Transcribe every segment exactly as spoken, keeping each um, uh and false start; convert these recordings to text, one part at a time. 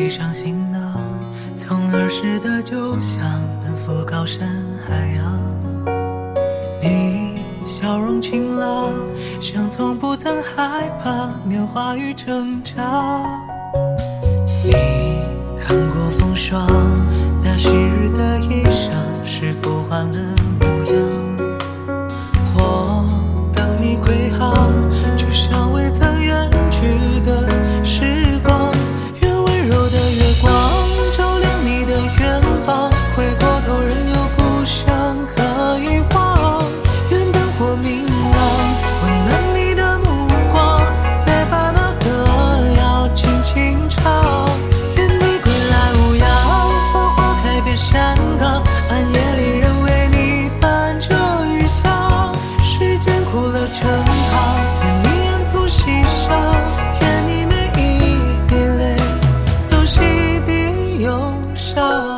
上行囊，从儿时的旧乡奔赴高山海洋。你笑容晴朗，像从不曾害怕年华与成长。你看过风霜，那昔日的衣裳是否换了模样？我等你归航，就像未曾远去的时光。愿温柔的月光照亮你的远方，回过头仍有故乡可以望。愿灯火明朗，温暖你的目光，再把那歌谣轻轻唱。愿你归来无恙，繁花开遍山岗，暗夜里人为你泛着雨香。时间苦了成行，愿你沿途喜伤，愿你每一滴泪都洗涤忧伤。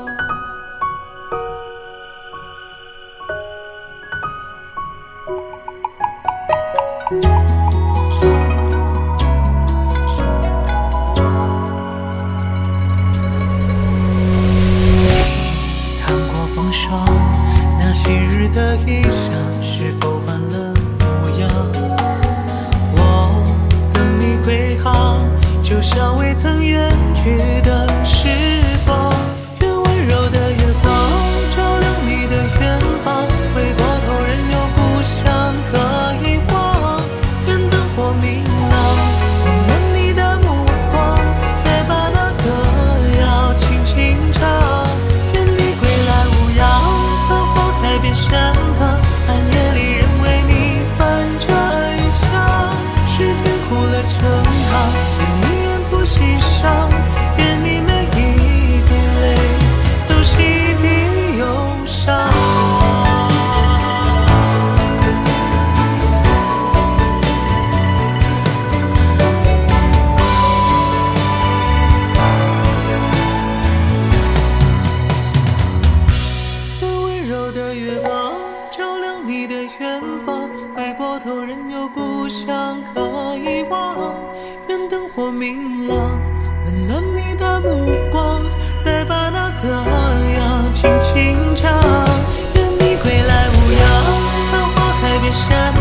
那昔日的衣裳是否换了模样？我等你归航，就像未曾远去的时光。愿温柔的月光照亮你的远方，回过头仍有故乡可以望。愿灯火明朗，温暖你的目光，再把那歌谣轻轻唱。愿你归来无恙，改变山岗，暗夜里人为你泛着雨香。时间苦了成行，愿你沿途喜伤，愿你每一滴泪都洗涤忧伤。愿温柔的月光照亮你的远方，回过头仍有故乡可以望。愿灯火明朗，温暖你的目光，再把那歌谣轻轻唱。愿你归来无恙，繁花开遍山